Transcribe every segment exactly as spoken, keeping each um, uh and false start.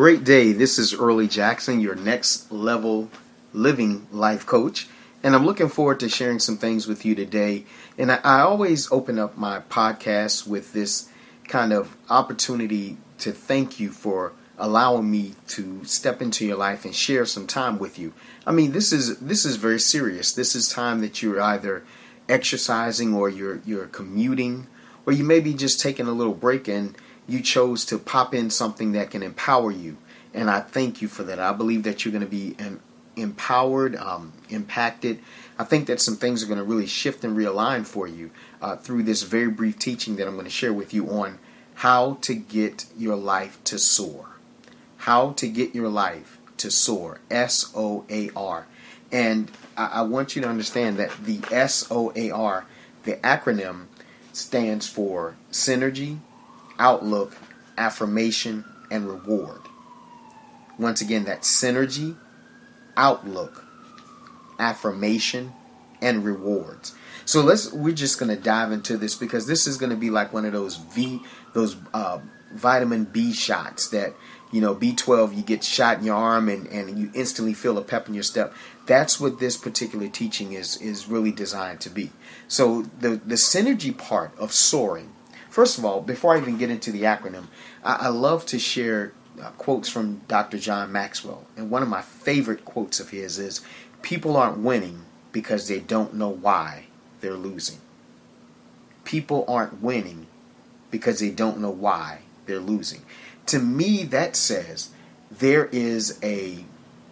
great day. This is Early Jackson, your next level living life coach. And I'm looking forward to sharing some things with you today. And I, I always open up my podcast with this kind of opportunity to thank you for allowing me to step into your life and share some time with you. I mean, this is this is very serious. This is time that you're either exercising or you're you're commuting, or you may be just taking a little break and you chose to pop in something that can empower you. And I thank you for that. I believe that you're going to be an, empowered, um, impacted. I think that some things are going to really shift and realign for you uh, through this very brief teaching that I'm going to share with you on how to get your life to soar. How to get your life to soar. S O A R. And I, I want you to understand that the S O A R, the acronym, stands for synergy, outlook, affirmation, and reward. Once again, that's synergy, outlook, affirmation, and rewards. So let's we're just going to dive into this because this is going to be like one of those V those uh, vitamin B shots that, you know, B twelve, you get shot in your arm and, and you instantly feel a pep in your step. That's what this particular teaching is is really designed to be. So the the synergy part of soaring. First of all, before I even get into the acronym, I, I love to share uh, quotes from Doctor John Maxwell. And one of my favorite quotes of his is, "People aren't winning because they don't know why they're losing." People aren't winning because they don't know why they're losing. To me, that says there is a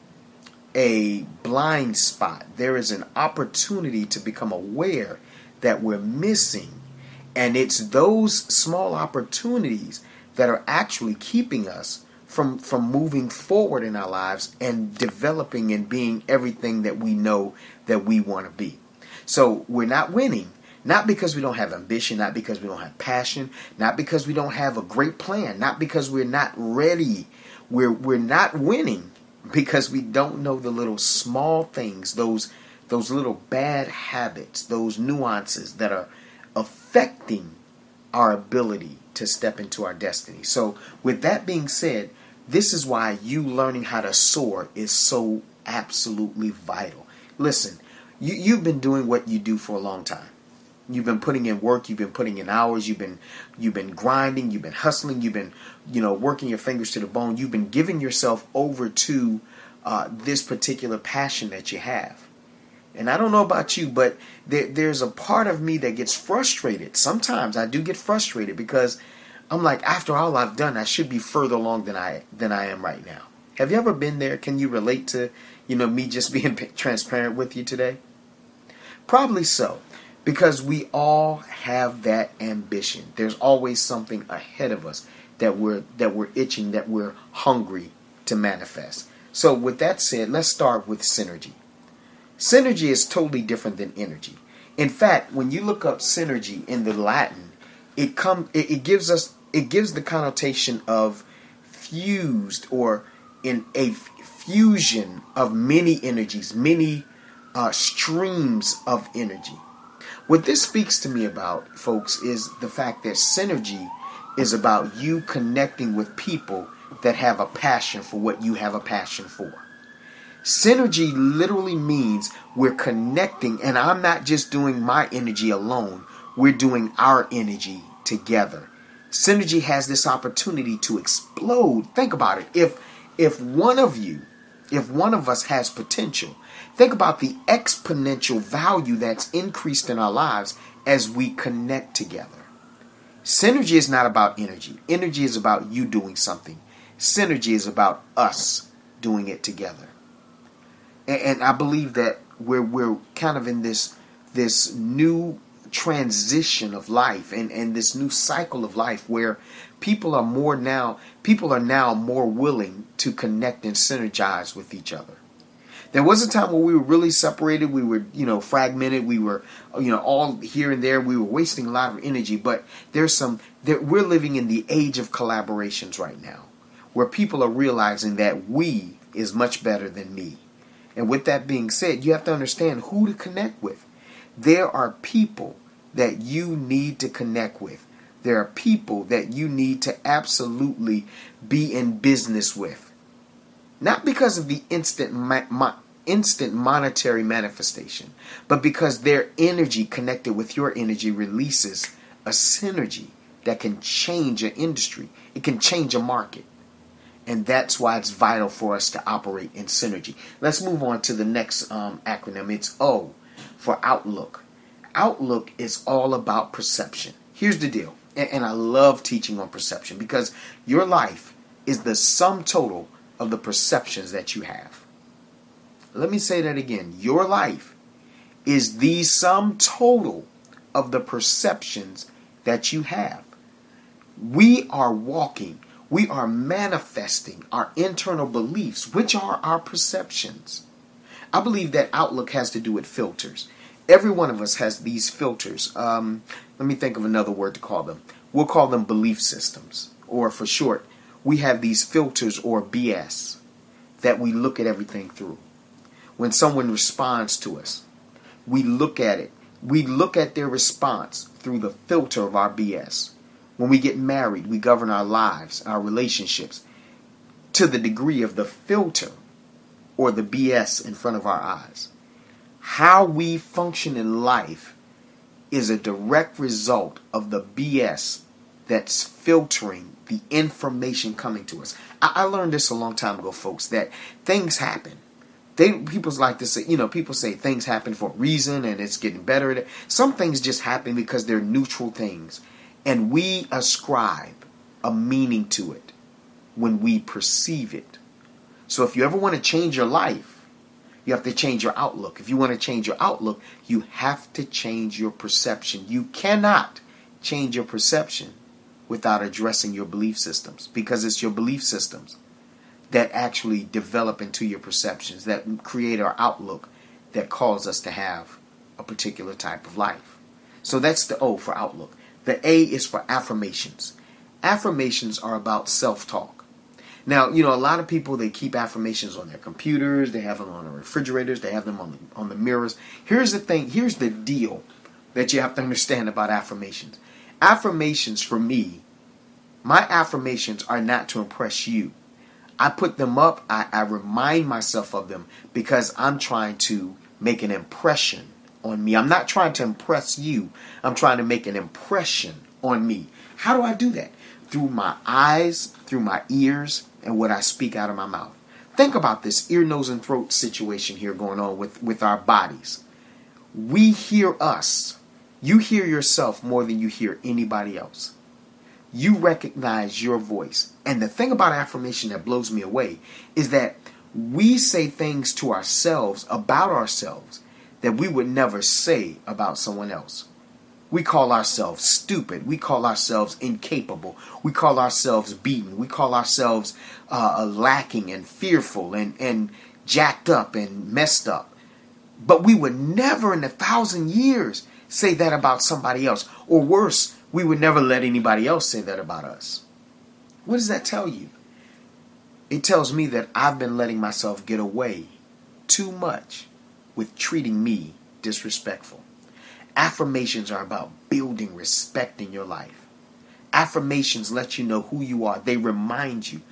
a blind spot. There is an opportunity to become aware that we're missing. And it's those small opportunities that are actually keeping us from, from moving forward in our lives and developing and being everything that we know that we want to be. So we're not winning, not because we don't have ambition, not because we don't have passion, not because we don't have a great plan, not because we're not ready. We're, we're not winning because we don't know the little small things, those, those little bad habits, those nuances that are affecting our ability to step into our destiny. So with that being said, this is why you learning how to soar is so absolutely vital. Listen, you, you've been doing what you do for a long time. You've been putting in work, you've been putting in hours, you've been you've been grinding, you've been hustling, you've been, you know, working your fingers to the bone. You've been giving yourself over to uh, this particular passion that you have. And I don't know about you, but there, there's a part of me that gets frustrated. Sometimes I do get frustrated because I'm like, after all I've done, I should be further along than I than I am right now. Have you ever been there? Can you relate to, you know, me just being transparent with you today? Probably so, because we all have that ambition. There's always something ahead of us that we're that we're itching, that we're hungry to manifest. So with that said, let's start with synergy. Synergy is totally different than energy. In fact, when you look up synergy in the Latin, it come it, it gives us it gives the connotation of fused, or in a fusion of many energies, many uh, streams of energy. What this speaks to me about, folks, is the fact that synergy is about you connecting with people that have a passion for what you have a passion for. Synergy literally means we're connecting, and I'm not just doing my energy alone. We're doing our energy together. Synergy has this opportunity to explode. Think about it. If if one of you, if one of us has potential, think about the exponential value that's increased in our lives as we connect together. Synergy is not about energy. Energy is about you doing something. Synergy is about us doing it together. And I believe that we're we're kind of in this this new transition of life and, and this new cycle of life where people are more now people are now more willing to connect and synergize with each other. There was a time where we were really separated, we were, you know, fragmented, we were, you know, all here and there, we were wasting a lot of energy, but there's some there, we're living in the age of collaborations right now, where people are realizing that we is much better than me. And with that being said, you have to understand who to connect with. There are people that you need to connect with. There are people that you need to absolutely be in business with. Not because of the instant ma- ma- instant monetary manifestation, but because their energy connected with your energy releases a synergy that can change an industry. It can change a market. And that's why it's vital for us to operate in synergy. Let's move on to the next um, acronym. It's O for Outlook. Outlook is all about perception. Here's the deal. And, and I love teaching on perception because your life is the sum total of the perceptions that you have. Let me say that again. Your life is the sum total of the perceptions that you have. We are walking, we are manifesting our internal beliefs, which are our perceptions. I believe that outlook has to do with filters. Every one of us has these filters. Um, let me think of another word to call them. We'll call them belief systems. Or for short, we have these filters or B S that we look at everything through. When someone responds to us, we look at it. We look at their response through the filter of our B S. When we get married, we govern our lives, our relationships, to the degree of the filter or the B S in front of our eyes. How we function in life is a direct result of the B S that's filtering the information coming to us. I, I learned this a long time ago, folks, that things happen. They people like to say, you know, people say things happen for a reason and it's getting better. Some things just happen because they're neutral things. And we ascribe a meaning to it when we perceive it. So if you ever want to change your life, you have to change your outlook. If you want to change your outlook, you have to change your perception. You cannot change your perception without addressing your belief systems, because it's your belief systems that actually develop into your perceptions, that create our outlook, that cause us to have a particular type of life. So that's the O for outlook. The A is for affirmations. Affirmations are about self-talk. Now, you know, a lot of people, they keep affirmations on their computers, they have them on the refrigerators, they have them on the, on the mirrors. Here's the thing, here's the deal that you have to understand about affirmations. Affirmations for me, my affirmations are not to impress you. I put them up, I, I remind myself of them because I'm trying to make an impression on me. I'm not trying to impress you. I'm trying to make an impression on me. How do I do that? Through my eyes, through my ears, and what I speak out of my mouth. Think about this ear, nose, and throat situation here going on with, with our bodies. We hear us. You hear yourself more than you hear anybody else. You recognize your voice. And the thing about affirmation that blows me away is that we say things to ourselves, about ourselves, that we would never say about someone else. We call ourselves stupid. We call ourselves incapable. We call ourselves beaten. We call ourselves uh, lacking and fearful and, and jacked up and messed up. But we would never in a thousand years say that about somebody else. Or worse, we would never let anybody else say that about us. What does that tell you? It tells me that I've been letting myself get away too much with treating me disrespectful. Affirmations are about building respect in your life. Affirmations let you know who you are. They remind you.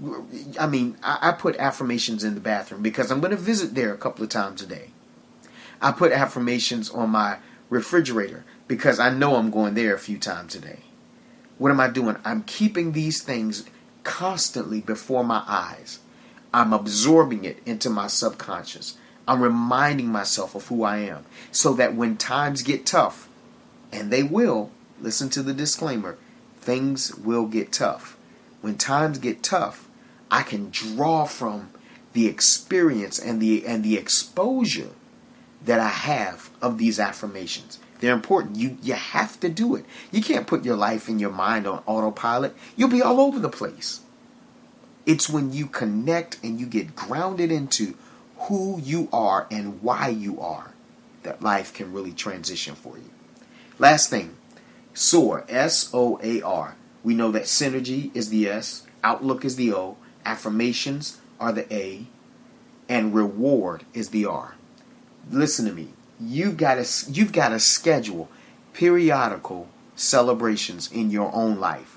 I mean, I, I put affirmations in the bathroom because I'm going to visit there a couple of times a day. I put affirmations on my refrigerator because I know I'm going there a few times a day. What am I doing? I'm keeping these things constantly before my eyes. I'm absorbing it into my subconscious. I'm reminding myself of who I am so that when times get tough, and they will, listen to the disclaimer, things will get tough. When times get tough, I can draw from the experience and the and the exposure that I have of these affirmations. They're important. You you have to do it. You can't put your life and your mind on autopilot. You'll be all over the place. It's when you connect and you get grounded into who you are and why you are that life can really transition for you. Last thing, SOAR, S O A R. We know that synergy is the S, outlook is the O, affirmations are the A, and reward is the R. Listen to me. You've got to you've got to schedule periodical celebrations in your own life.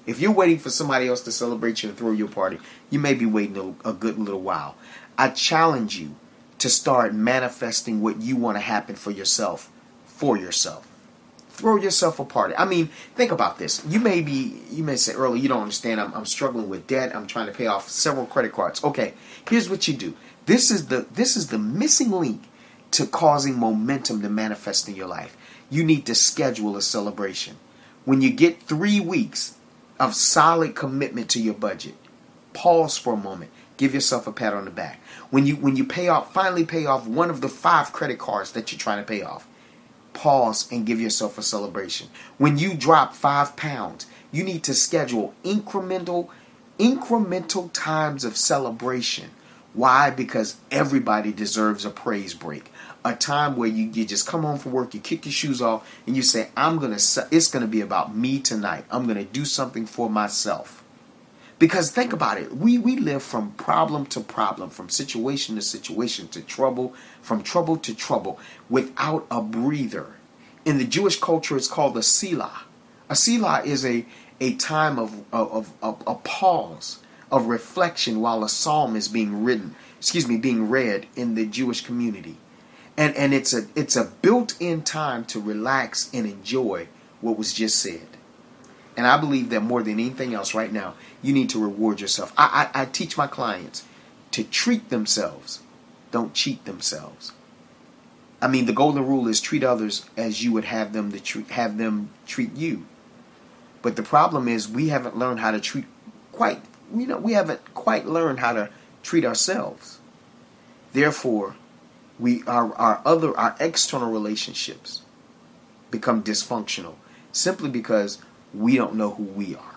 If you're waiting for somebody else to celebrate you and throw you a party, you may be waiting a, a good little while. I challenge you to start manifesting what you want to happen for yourself, for yourself. Throw yourself a party. I mean, think about this. You may be, you may say earlier, you don't understand. I'm, I'm struggling with debt. I'm trying to pay off several credit cards. Okay, here's what you do. This is the this is the missing link to causing momentum to manifest in your life. You need to schedule a celebration. When you get three weeks of solid commitment to your budget, pause for a moment. Give yourself a pat on the back. When you when you pay off, finally pay off one of the five credit cards that you're trying to pay off, pause and give yourself a celebration. When you drop five pounds, you need to schedule incremental, incremental times of celebration. Why? Because everybody deserves a praise break. A time where you, you just come home from work, you kick your shoes off, and you say, I'm gonna, it's going to be about me tonight. I'm going to do something for myself. Because think about it. We, we live from problem to problem, from situation to situation, to trouble, from trouble to trouble, without a breather. In the Jewish culture, it's called a Selah. A Selah is a, a time of, of, of a pause, of reflection while a psalm is being written, excuse me, being read in the Jewish community. And and it's a it's a built-in time to relax and enjoy what was just said. And I believe that more than anything else right now, you need to reward yourself. I, I, I teach my clients to treat themselves. Don't cheat themselves. I mean, the golden rule is treat others as you would have them to treat, have them treat you. But the problem is we haven't learned how to treat quite, you know, we haven't quite learned how to treat ourselves. Therefore, we our, our other our external relationships become dysfunctional simply because we don't know who we are.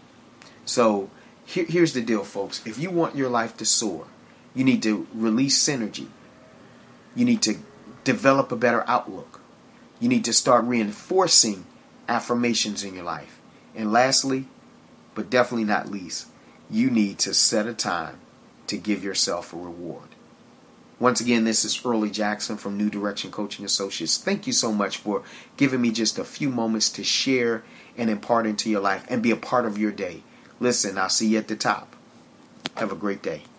So here, here's the deal, folks. If you want your life to soar, you need to release synergy. You need to develop a better outlook. You need to start reinforcing affirmations in your life. And lastly, but definitely not least, you need to set a time to give yourself a reward. Once again, this is Early Jackson from New Direction Coaching Associates. Thank you so much for giving me just a few moments to share and impart into your life and be a part of your day. Listen, I'll see you at the top. Have a great day.